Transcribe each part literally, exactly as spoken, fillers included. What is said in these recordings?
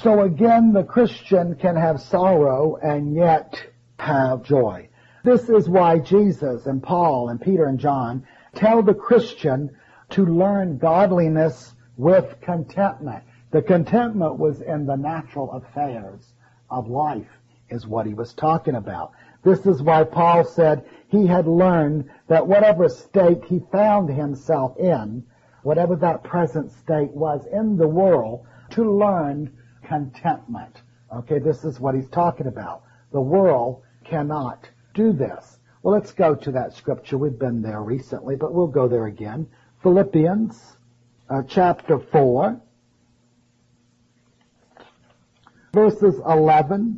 So again, the Christian can have sorrow and yet have joy. This is why Jesus and Paul and Peter and John tell the Christian to learn godliness with contentment. The contentment was in the natural affairs of life, is what he was talking about. This is why Paul said he had learned that whatever state he found himself in, whatever that present state was in the world, to learn contentment. Okay, this is what he's talking about. The world cannot do this. Well, let's go to that scripture. We've been there recently, but we'll go there again. Philippians uh, chapter four, verses eleven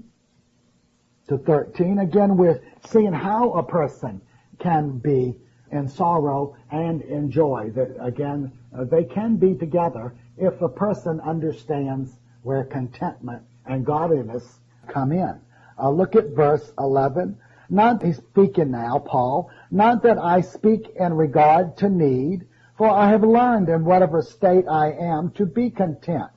to thirteen. Again, we're seeing how a person can be in sorrow and in joy. That, again, uh, they can be together if a person understands where contentment and godliness come in. Uh, look at verse eleven. Not, he's speaking now, Paul, not that I speak in regard to need, for I have learned in whatever state I am to be content.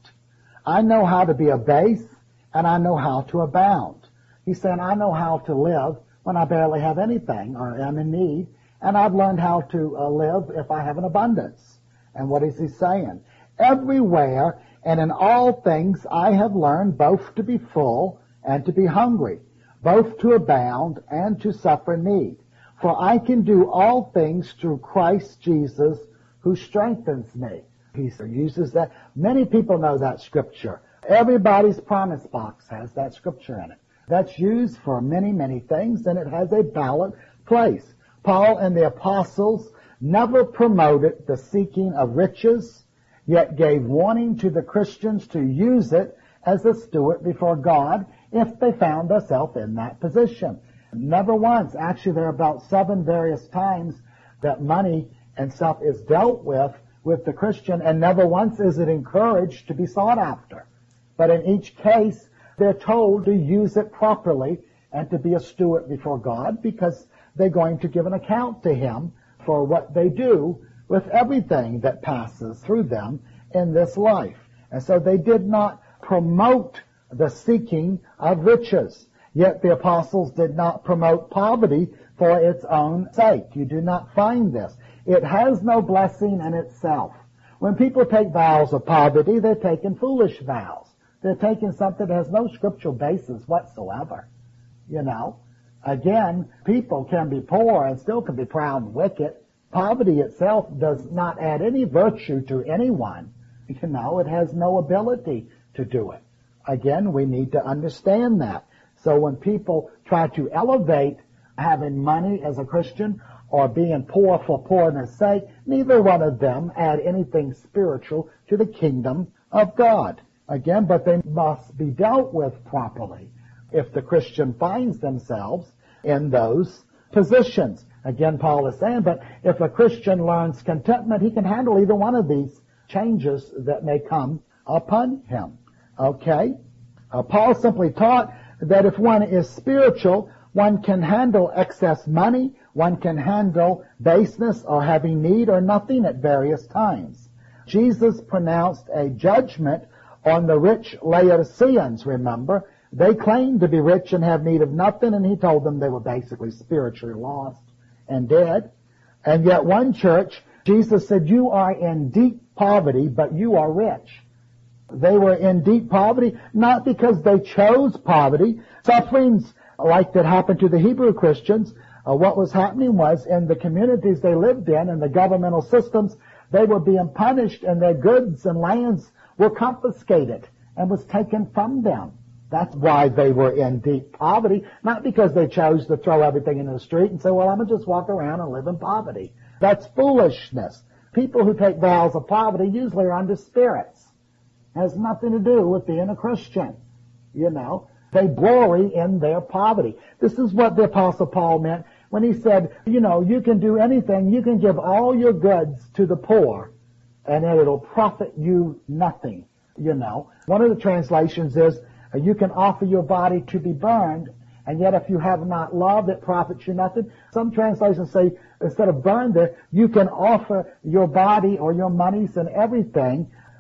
I know how to be abased, and I know how to abound. He's saying, I know how to live when I barely have anything or am in need, and I've learned how to uh, live if I have an abundance. And what is he saying? Everywhere and in all things I have learned both to be full and to be hungry, both to abound and to suffer need. For I can do all things through Christ Jesus who strengthens me. He uses that. Many people know that scripture. Everybody's promise box has that scripture in it. That's used for many, many things, and it has a valid place. Paul and the apostles never promoted the seeking of riches, yet gave warning to the Christians to use it as a steward before God if they found themselves in that position. Never once. Actually, there are about seven various times that money and stuff is dealt with with the Christian, and never once is it encouraged to be sought after. But in each case, they're told to use it properly and to be a steward before God, because they're going to give an account to Him for what they do with everything that passes through them in this life. And so they did not promote the seeking of riches. Yet the apostles did not promote poverty for its own sake. You do not find this. It has no blessing in itself. When people take vows of poverty, they're taking foolish vows. They're taking something that has no scriptural basis whatsoever. You know, again, people can be poor and still can be proud and wicked. Poverty itself does not add any virtue to anyone. You know, it has no ability to do it. Again, we need to understand that. So when people try to elevate having money as a Christian or being poor for poorness' sake, neither one of them add anything spiritual to the kingdom of God. Again, but they must be dealt with properly if the Christian finds themselves in those positions. Again, Paul is saying, but if a Christian learns contentment, he can handle either one of these changes that may come upon him. Okay? Uh, Paul simply taught that if one is spiritual, one can handle excess money, one can handle baseness or having need or nothing at various times. Jesus pronounced a judgment on the rich Laodiceans, remember. They claimed to be rich and have need of nothing, and he told them they were basically spiritually lost and dead. And yet one church, Jesus said, you are in deep poverty, but you are rich. They were in deep poverty, not because they chose poverty. Sufferings like that happened to the Hebrew Christians, uh, what was happening was in the communities they lived in and the governmental systems, they were being punished and their goods and lands were confiscated and was taken from them. That's why they were in deep poverty, not because they chose to throw everything into the street and say, well, I'm going to just walk around and live in poverty. That's foolishness. People who take vows of poverty usually are under spirits. It has nothing to do with being a Christian. You know, they glory in their poverty. This is what the Apostle Paul meant when he said, you know, you can do anything. You can give all your goods to the poor, and it'll profit you nothing. You know, one of the translations is, you can offer your body to be burned, and yet if you have not love, it profits you nothing. Some translations say, instead of burned there, you can offer your body or your monies and everything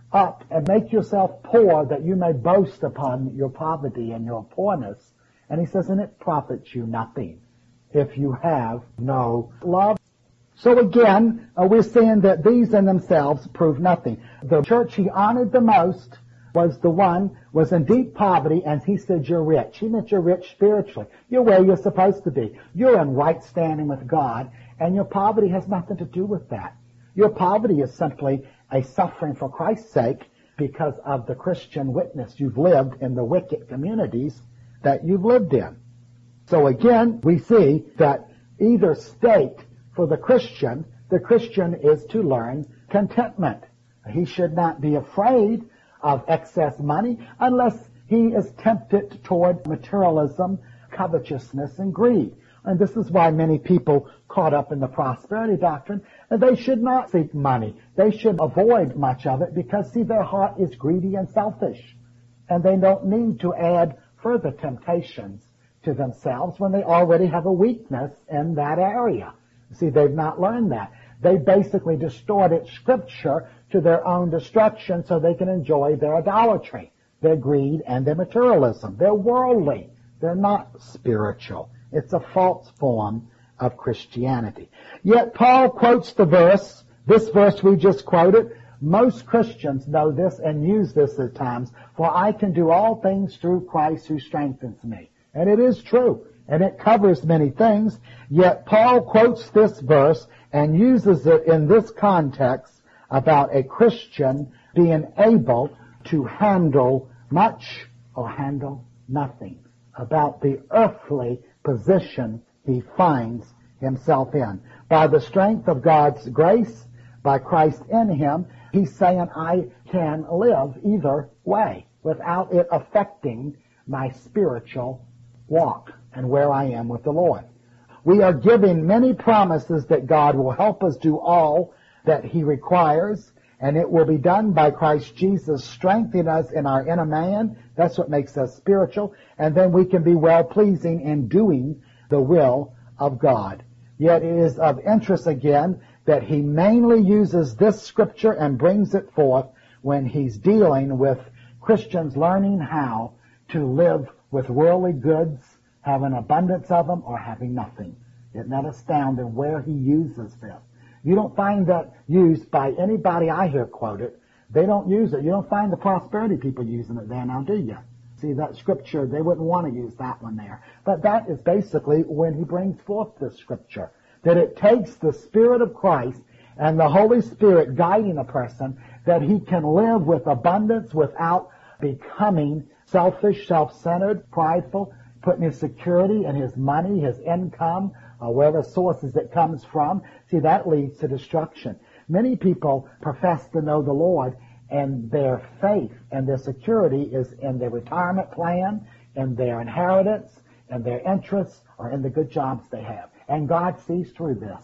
up and make yourself poor that you may boast upon your poverty and your poorness. And he says, and it profits you nothing if you have no love. So again, uh, we're seeing that these in themselves prove nothing. The church he honored the most was the one was in deep poverty, and he said, you're rich. He meant you're rich spiritually. You're where you're supposed to be. You're in right standing with God, and your poverty has nothing to do with that. Your poverty is simply a suffering for Christ's sake because of the Christian witness you've lived in the wicked communities that you've lived in. So again, we see that either state for the Christian, the Christian is to learn contentment. He should not be afraid of excess money unless he is tempted toward materialism, covetousness, and greed. And this is why many people caught up in the prosperity doctrine, they should not seek money. They should avoid much of it because, see, their heart is greedy and selfish. And they don't need to add further temptations to themselves when they already have a weakness in that area. See, they've not learned that. They basically distorted Scripture to their own destruction so they can enjoy their idolatry, their greed, and their materialism. They're worldly. They're not spiritual. It's a false form of Christianity. Yet Paul quotes the verse, this verse we just quoted. Most Christians know this and use this at times, for I can do all things through Christ who strengthens me. And it is true, and it covers many things. Yet Paul quotes this verse and uses it in this context about a Christian being able to handle much or handle nothing, about the earthly position he finds himself in. By the strength of God's grace, by Christ in him, he's saying, I can live either way without it affecting my spiritual walk and where I am with the Lord. We are given many promises that God will help us do all that he requires, and it will be done by Christ Jesus strengthening us in our inner man. That's what makes us spiritual, and then we can be well-pleasing in doing the will of God. Yet it is of interest again that he mainly uses this scripture and brings it forth when he's dealing with Christians learning how to live with worldly goods, have an abundance of them, or having nothing. Isn't that astounding where he uses this? You don't find that used by anybody I hear quoted. They don't use it. You don't find the prosperity people using it there now, do you? See, that scripture, they wouldn't want to use that one there. But that is basically when he brings forth this scripture, that it takes the Spirit of Christ and the Holy Spirit guiding a person, that he can live with abundance without becoming selfish, self-centered, prideful, putting his security in his money, his income, or wherever sources it comes from. See, that leads to destruction. Many people profess to know the Lord, and their faith and their security is in their retirement plan, in their inheritance, in their interests, or in the good jobs they have. And God sees through this.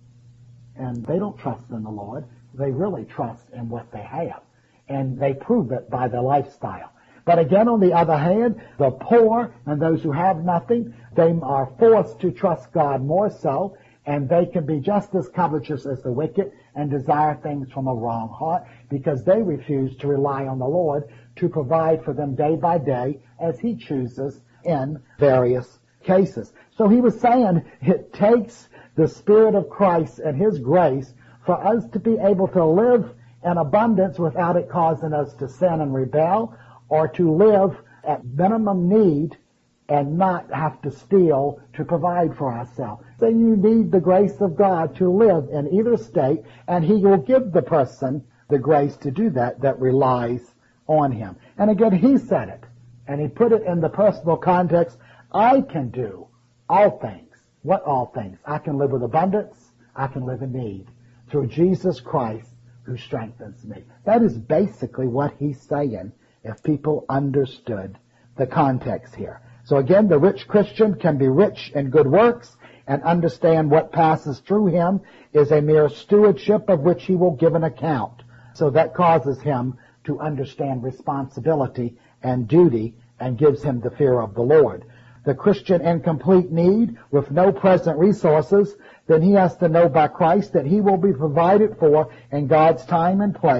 And they don't trust in the Lord. They really trust in what they have. And they prove it by their lifestyle. But again, on the other hand, the poor and those who have nothing, they are forced to trust God more so, and they can be just as covetous as the wicked and desire things from a wrong heart because they refuse to rely on the Lord to provide for them day by day as he chooses in various cases. So he was saying it takes the Spirit of Christ and his grace for us to be able to live in abundance without it causing us to sin and rebel, or to live at minimum need and not have to steal to provide for ourselves. So you need the grace of God to live in either state, and he will give the person the grace to do that that relies on him. And again, he said it, and he put it in the personal context. I can do all things. What all things? I can live with abundance. I can live in need through Jesus Christ who strengthens me. That is basically what he's saying if people understood the context here. So again, the rich Christian can be rich in good works and understand what passes through him is a mere stewardship of which he will give an account. So that causes him to understand responsibility and duty and gives him the fear of the Lord. The Christian in complete need with no present resources, then he has to know by Christ that he will be provided for in God's time and place,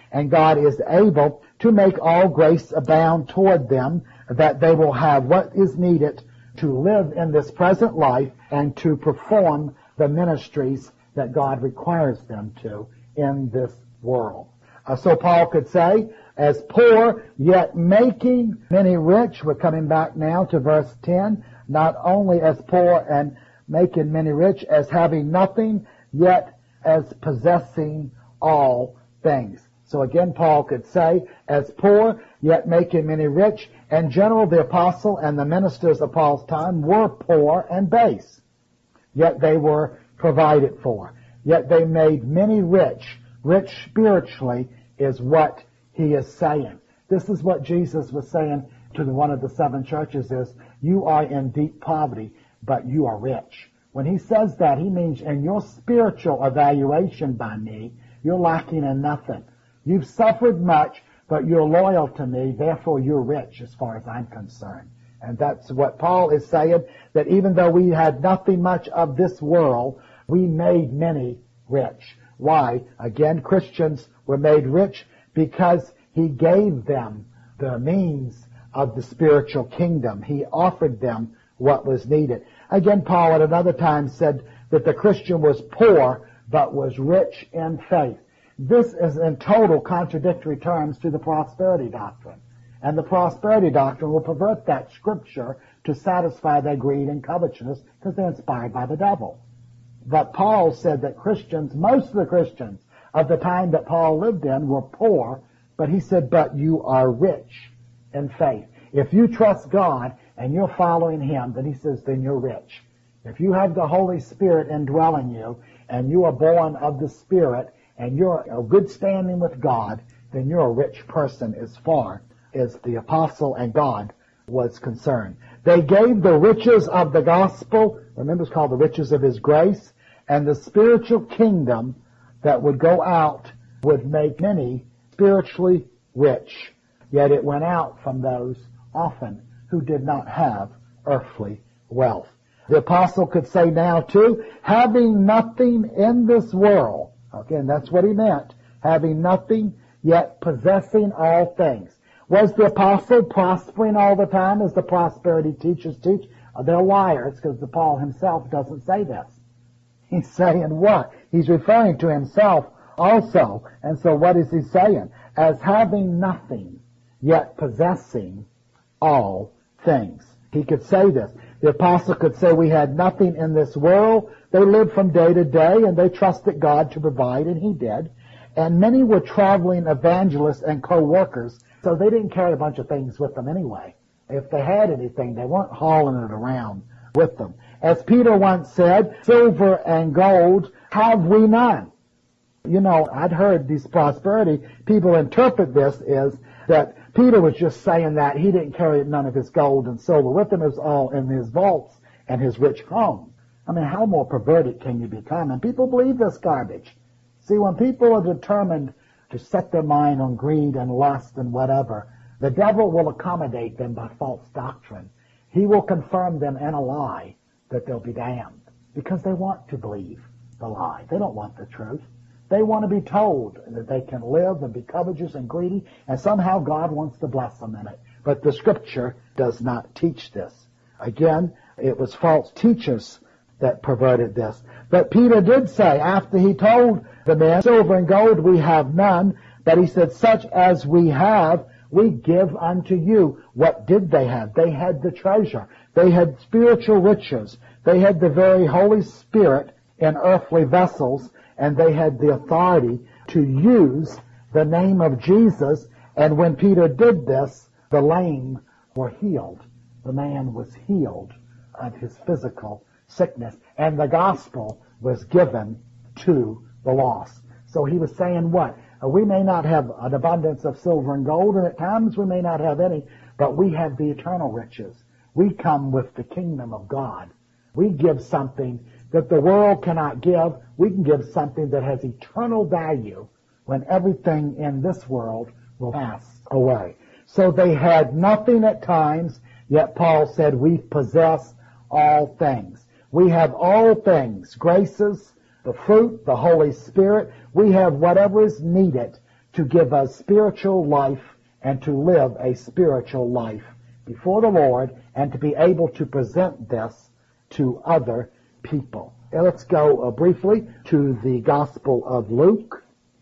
and God is able to make all grace abound toward them, that they will have what is needed to live in this present life and to perform the ministries that God requires them to in this world. Uh, so Paul could say, as poor, yet making many rich. We're coming back now to verse ten. Not only as poor and making many rich, as having nothing, yet as possessing all things. So again, Paul could say, as poor, yet making many rich. In general, the apostle and the ministers of Paul's time were poor and base. Yet they were provided for. Yet they made many rich. Rich spiritually is what he is saying. This is what Jesus was saying to the, one of the seven churches is, you are in deep poverty, but you are rich. When he says that, he means in your spiritual evaluation by me, you're lacking in nothing. You've suffered much, but you're loyal to me, therefore you're rich as far as I'm concerned. And that's what Paul is saying, that even though we had nothing much of this world, we made many rich. Why? Again, Christians were made rich because he gave them the means of the spiritual kingdom. He offered them what was needed. Again, Paul at another time said that the Christian was poor but was rich in faith. This is in total contradictory terms to the prosperity doctrine. And the prosperity doctrine will pervert that scripture to satisfy their greed and covetousness because they're inspired by the devil. But Paul said that Christians, most of the Christians of the time that Paul lived in were poor, but he said, but you are rich in faith. If you trust God and you're following him, then he says, then you're rich. If you have the Holy Spirit indwelling you and you are born of the Spirit and you're a good standing with God, then you're a rich person as far as the apostle and God was concerned. They gave the riches of the gospel, remember it's called the riches of his grace, and the spiritual kingdom that would go out would make many spiritually rich. Yet it went out from those often who did not have earthly wealth. The apostle could say now too, having nothing in this world. Again, that's what he meant. Having nothing, yet possessing all things. Was the apostle prospering all the time as the prosperity teachers teach? They're liars because the Paul himself doesn't say this. He's saying what? He's referring to himself also. And so what is he saying? As having nothing, yet possessing all things. He could say this. The apostle could say we had nothing in this world. They lived from day to day and they trusted God to provide, and he did. And many were traveling evangelists and co-workers, so they didn't carry a bunch of things with them anyway. If they had anything, they weren't hauling it around with them. As Peter once said, silver and gold have we none. You know, I'd heard these prosperity people interpret this as that Peter was just saying that he didn't carry none of his gold and silver with him. It was all in his vaults and his rich home. I mean, how more perverted can you become? And people believe this garbage. See, when people are determined to set their mind on greed and lust and whatever, the devil will accommodate them by false doctrine. He will confirm them in a lie that they'll be damned because they want to believe the lie. They don't want the truth. They want to be told that they can live and be covetous and greedy, and somehow God wants to bless them in it. But the Scripture does not teach this. Again, it was false teachers that perverted this. But Peter did say, after he told the men, silver and gold we have none, but he said, such as we have, we give unto you. What did they have? They had the treasure. They had spiritual riches. They had the very Holy Spirit in earthly vessels, and they had the authority to use the name of Jesus. And when Peter did this, the lame were healed. The man was healed of his physical sickness, and the gospel was given to the lost. So he was saying what? We may not have an abundance of silver and gold, and at times we may not have any, but we have the eternal riches. We come with the kingdom of God. We give something that the world cannot give. We can give something that has eternal value when everything in this world will pass away. So they had nothing at times, yet Paul said, we possess all things. We have all things, graces, the fruit, the Holy Spirit. We have whatever is needed to give us spiritual life and to live a spiritual life before the Lord and to be able to present this to other people. Now let's go uh, briefly to the Gospel of Luke,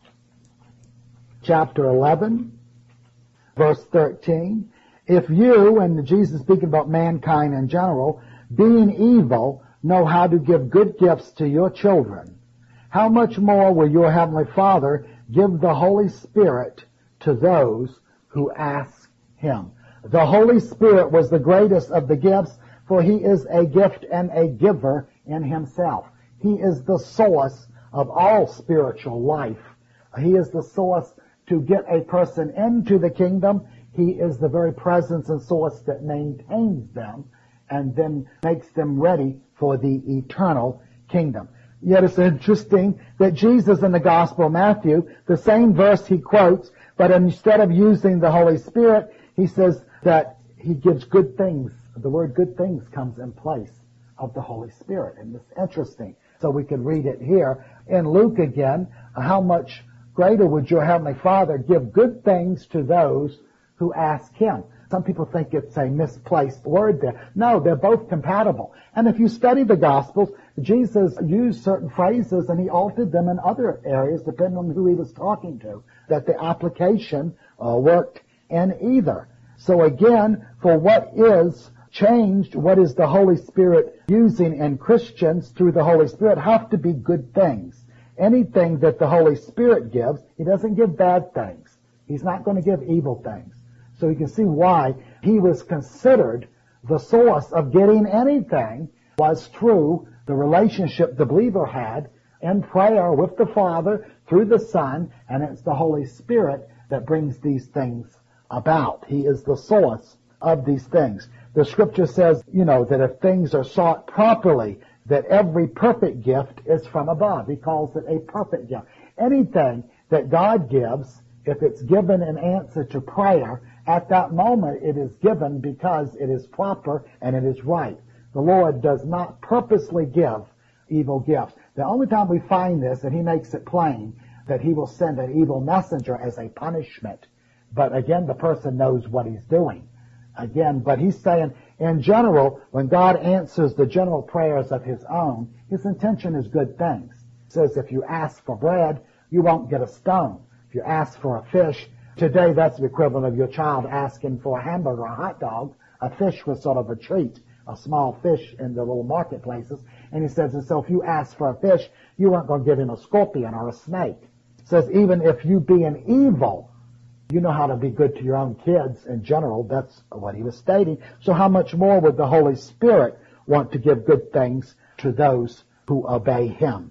chapter eleven, verse thirteen. If you, and Jesus speaking about mankind in general, being evil, know how to give good gifts to your children, how much more will your Heavenly Father give the Holy Spirit to those who ask Him? The Holy Spirit was the greatest of the gifts, for He is a gift and a giver in Himself. He is the source of all spiritual life. He is the source to get a person into the kingdom. He is the very presence and source that maintains them and then makes them ready for the eternal kingdom. Yet it's interesting that Jesus in the Gospel of Matthew, the same verse he quotes, but instead of using the Holy Spirit, he says that He gives good things. The word good things comes in place of the Holy Spirit. And it's interesting. So we can read it here. In Luke again, how much greater would your Heavenly Father give good things to those who ask Him? Some people think it's a misplaced word there. No, they're both compatible. And if you study the Gospels, Jesus used certain phrases and He altered them in other areas depending on who He was talking to, that the application uh, worked in either. So again, for what is changed, what is the Holy Spirit using in Christians through the Holy Spirit have to be good things. Anything that the Holy Spirit gives, He doesn't give bad things. He's not going to give evil things. So you can see why He was considered the source of getting anything was through the relationship the believer had in prayer with the Father through the Son, and it's the Holy Spirit that brings these things about. He is the source of these things. The Scripture says, you know, that if things are sought properly, that every perfect gift is from above. He calls it a perfect gift. Anything that God gives, if it's given in answer to prayer, at that moment it is given because it is proper and it is right. The Lord does not purposely give evil gifts. The only time we find this, and He makes it plain, that He will send an evil messenger as a punishment. But again, the person knows what he's doing. Again, but He's saying, in general, when God answers the general prayers of His own, His intention is good things. He says, if you ask for bread, you won't get a stone. If you ask for a fish, today that's the equivalent of your child asking for a hamburger or a hot dog. A fish was sort of a treat, a small fish in the little marketplaces. And He says, and so if you ask for a fish, you weren't going to give Him a scorpion or a snake. He says, even if you being evil, you know how to be good to your own kids in general. That's what He was stating. So how much more would the Holy Spirit want to give good things to those who obey Him?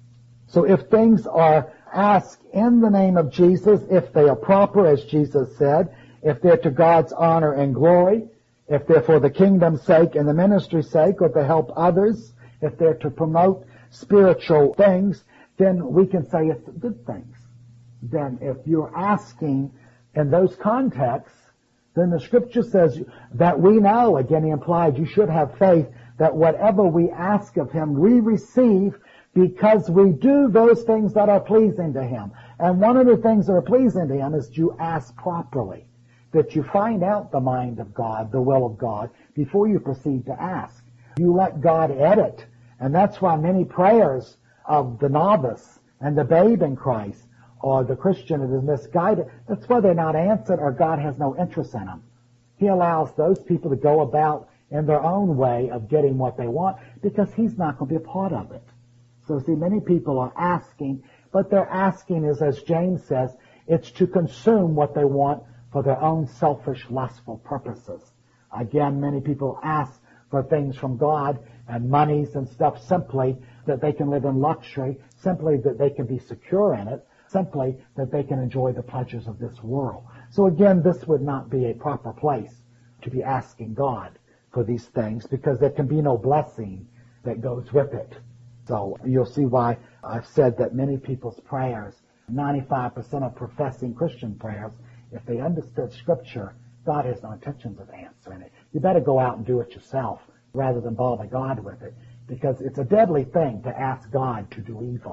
So if things are asked in the name of Jesus, if they are proper, as Jesus said, if they're to God's honor and glory, if they're for the kingdom's sake and the ministry's sake, or to help others, if they're to promote spiritual things, then we can say it's good things. Then if you're asking in those contexts, then the Scripture says that we know, again He implied you should have faith, that whatever we ask of Him, we receive because we do those things that are pleasing to Him. And one of the things that are pleasing to Him is you ask properly, that you find out the mind of God, the will of God, before you proceed to ask. You let God edit. And that's why many prayers of the novice and the babe in Christ, or the Christian that is misguided, that's why they're not answered, or God has no interest in them. He allows those people to go about in their own way of getting what they want because He's not going to be a part of it. So see, many people are asking, but their asking is, as James says, it's to consume what they want for their own selfish, lustful purposes. Again, many people ask for things from God and monies and stuff simply that they can live in luxury, simply that they can be secure in it, simply that they can enjoy the pleasures of this world. So again, this would not be a proper place to be asking God for these things because there can be no blessing that goes with it. So you'll see why I've said that many people's prayers, ninety-five percent of professing Christian prayers, if they understood Scripture, God has no intentions of answering it. You better go out and do it yourself rather than bother God with it, because it's a deadly thing to ask God to do evil.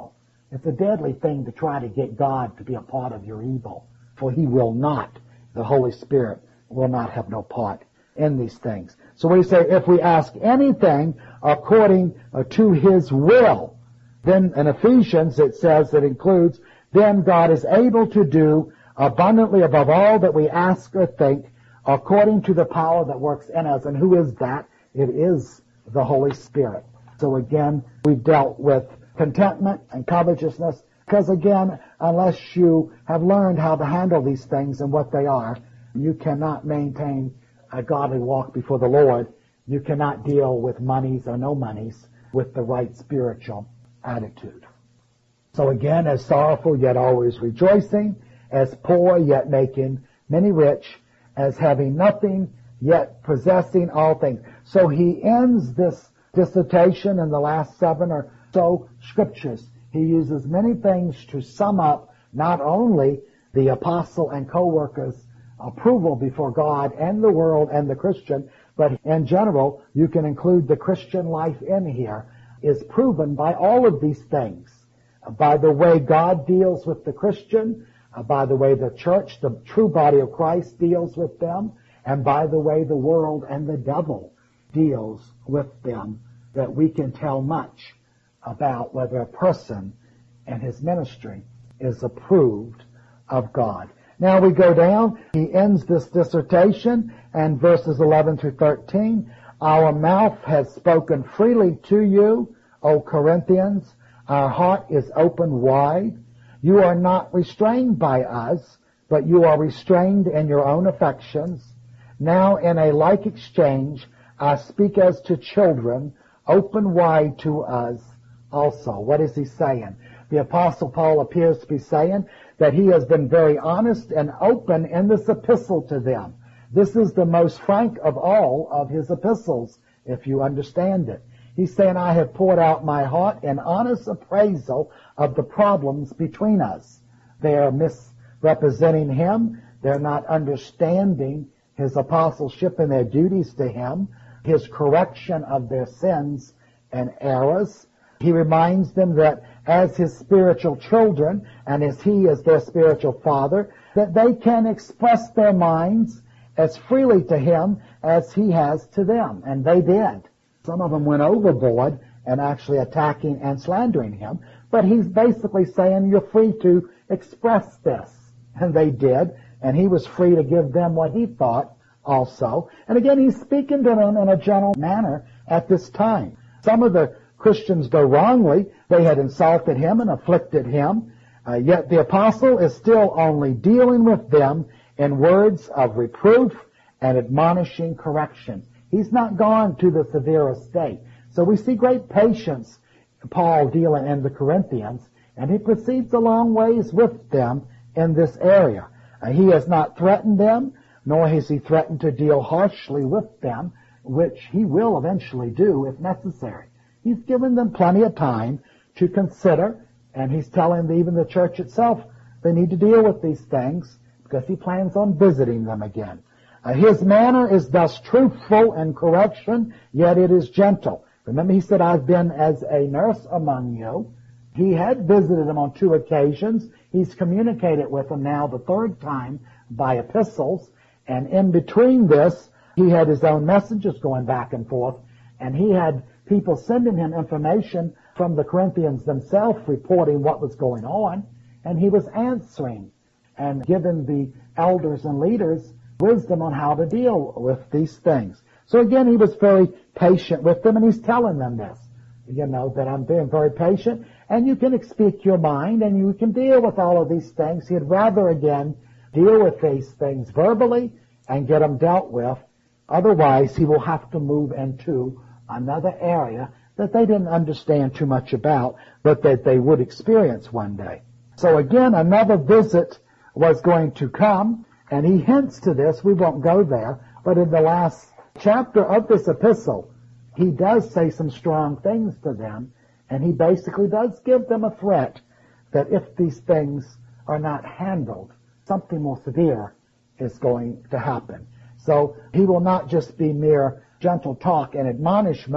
It's a deadly thing to try to get God to be a part of your evil, for he will not. The Holy Spirit will not have no part in these things. So we say, if we ask anything according uh, to his will, then in Ephesians it says, it includes, then God is able to do abundantly above all that we ask or think, according to the power that works in us. And who is that? It is the Holy Spirit. So again, we've dealt with contentment and covetousness, because again, unless you have learned how to handle these things and what they are, you cannot maintain a godly walk before the Lord. You cannot deal with monies or no monies with the right spiritual attitude. So again, as sorrowful yet always rejoicing, as poor yet making many rich, as having nothing yet possessing all things. So he ends this dissertation in the last seven or so scriptures. He uses many things to sum up not only the apostle and co-workers' approval before God and the world and the Christian, but in general, you can include the Christian life in here, is proven by all of these things. By the way God deals with the Christian, by the way the church, the true body of Christ, deals with them, and by the way the world and the devil deals with them, that we can tell much about whether a person and his ministry is approved of God. Now we go down, he ends this dissertation, and verses eleven through thirteen, our mouth has spoken freely to you, O Corinthians, our heart is open wide. You are not restrained by us, but you are restrained in your own affections. Now in a like exchange, I speak as to children, open wide to us also. What is he saying? The Apostle Paul appears to be saying that he has been very honest and open in this epistle to them. This is the most frank of all of his epistles, if you understand it. He's saying, I have poured out my heart in honest appraisal of the problems between us. They are misrepresenting him. They're not understanding his apostleship and their duties to him, his correction of their sins and errors. He reminds them that as his spiritual children, and as he is their spiritual father, that they can express their minds as freely to him as he has to them. And they did. Some of them went overboard and actually attacking and slandering him. But he's basically saying, you're free to express this. And they did. And he was free to give them what he thought also. And again, he's speaking to them in a gentle manner at this time. Some of the Christians go wrongly. They had insulted him and afflicted him. Uh, yet the apostle is still only dealing with them in words of reproof and admonishing correction. He's not gone to the severest state. So we see great patience, Paul dealing in the Corinthians, and he proceeds a long ways with them in this area. Uh, he has not threatened them, nor has he threatened to deal harshly with them, which he will eventually do if necessary. He's given them plenty of time to consider, and he's telling even the church itself they need to deal with these things because he plans on visiting them again. Uh, his manner is thus truthful in correction, yet it is gentle. Remember, he said, I've been as a nurse among you. He had visited them on two occasions. He's communicated with them now the third time by epistles. And in between this, he had his own messages going back and forth. And he had people sending him information from the Corinthians themselves reporting what was going on. And he was answering and giving the elders and leaders wisdom on how to deal with these things. So again, he was very patient with them, and he's telling them this, you know, that I'm being very patient, and you can speak your mind, and you can deal with all of these things. He'd rather, again, deal with these things verbally and get them dealt with. Otherwise, he will have to move into another area that they didn't understand too much about, but that they would experience one day. So again, another visit was going to come, and he hints to this. We won't go there, but in the last chapter of this epistle, he does say some strong things to them, and he basically does give them a threat that if these things are not handled, something more severe is going to happen. So he will not just be mere gentle talk and admonishment,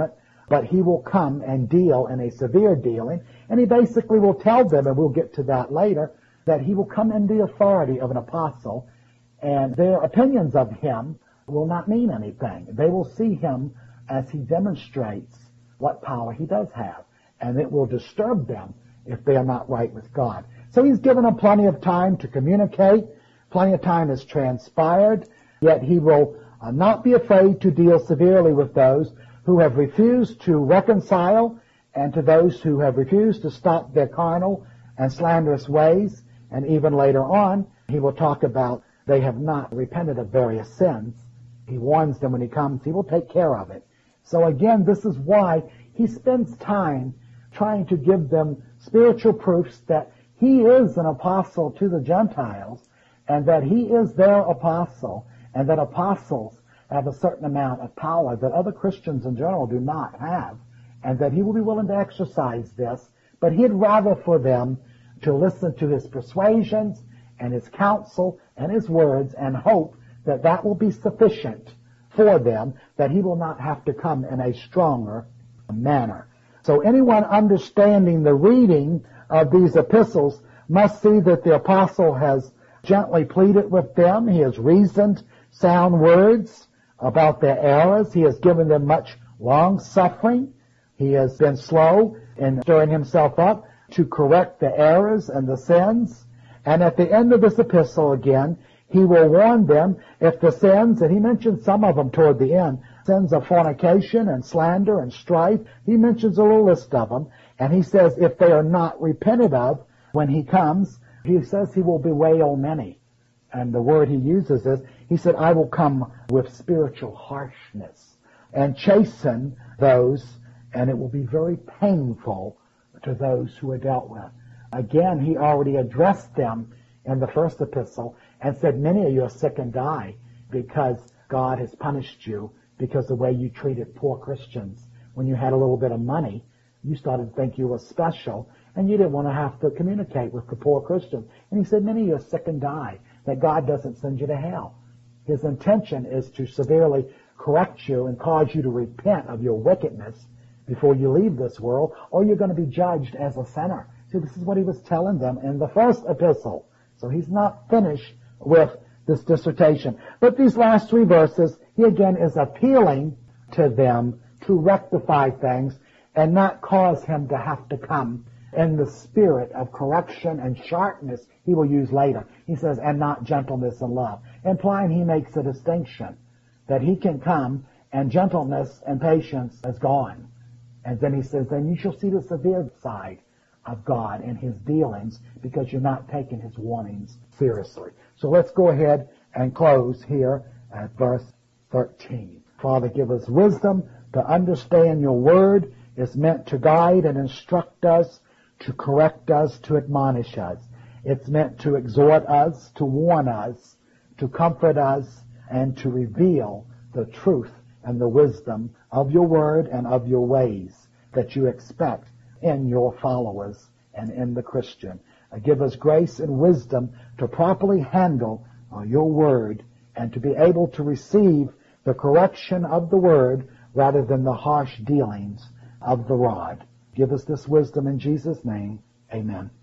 but he will come and deal in a severe dealing, and he basically will tell them, and we'll get to that later, that he will come in the authority of an apostle, and their opinions of him will not mean anything. They will see him as he demonstrates what power he does have, and it will disturb them if they are not right with God. So he's given them plenty of time to communicate. Plenty of time has transpired, yet he will uh, not be afraid to deal severely with those who have refused to reconcile and to those who have refused to stop their carnal and slanderous ways. And even later on, he will talk about they have not repented of various sins. He warns them when he comes, he will take care of it. So again, this is why he spends time trying to give them spiritual proofs that he is an apostle to the Gentiles, and that he is their apostle, and that apostles have a certain amount of power that other Christians in general do not have, and that he will be willing to exercise this, but he'd rather for them to listen to his persuasions and his counsel and his words and hope that that will be sufficient for them, that he will not have to come in a stronger manner. So anyone understanding the reading of these epistles must see that the apostle has gently pleaded with them. He has reasoned sound words about their errors. He has given them much long suffering. He has been slow in stirring himself up to correct the errors and the sins. And at the end of this epistle again, he will warn them if the sins, and he mentions some of them toward the end, sins of fornication and slander and strife. He mentions a little list of them. And he says if they are not repented of when he comes, he says he will bewail many. And the word he uses is, he said, I will come with spiritual harshness and chasten those, and it will be very painful to those who are dealt with. Again, he already addressed them in the first epistle and said, many of you are sick and die because God has punished you because the way you treated poor Christians. When you had a little bit of money, you started to think you were special, and you didn't want to have to communicate with the poor Christians. And he said, many of you are sick and die, that God doesn't send you to hell. His intention is to severely correct you and cause you to repent of your wickedness before you leave this world, or you're going to be judged as a sinner. See, this is what he was telling them in the first epistle. So he's not finished with this dissertation. But these last three verses, he again is appealing to them to rectify things and not cause him to have to come in the spirit of correction and sharpness he will use later. He says, and not gentleness and love, implying he makes a distinction that he can come and gentleness and patience is gone. And then he says, then you shall see the severe side of God and his dealings because you're not taking his warnings seriously. So let's go ahead and close here at verse thirteen. Father, give us wisdom to understand your word is meant to guide and instruct us, to correct us, to admonish us. It's meant to exhort us, to warn us, to comfort us, and to reveal the truth and the wisdom of your word and of your ways that you expect in your followers and in the Christian. Uh, give us grace and wisdom to properly handle uh, your word and to be able to receive the correction of the word rather than the harsh dealings of the rod. Give us this wisdom in Jesus' name. Amen.